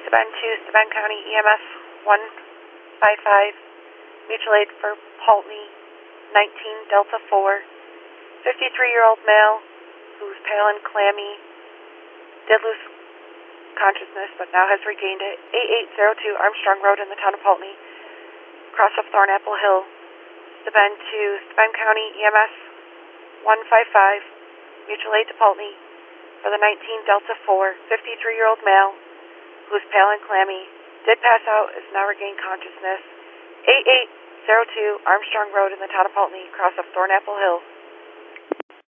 Steuben 2, Steuben County EMS 155, mutual aid for Pulteney, 19 Delta 4. 53-year-old male who's pale and clammy, did lose consciousness but now has regained it. 8802 Armstrong Road in the town of Pulteney, cross of Thornapple Hill. Steuben 2, Steuben County EMS 155, mutual aid to Pulteney for the 19 Delta 4. 53-year-old male who's pale and clammy, did pass out, is now regained consciousness. 8802 Armstrong Road in the town of Pulteney, cross of Thornapple Hill.